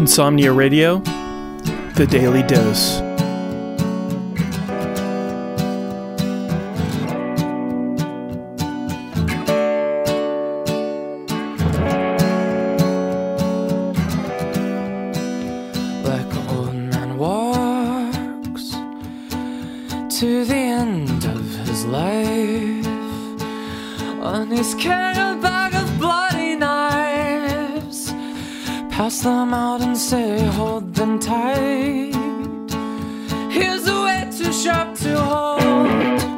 Insomnia Radio, The Daily Dose. Like an old man walks to the end of his life, and he's carrying a bag of bloody knives. Pass them out and say, hold them tight. Here's a way too sharp to hold.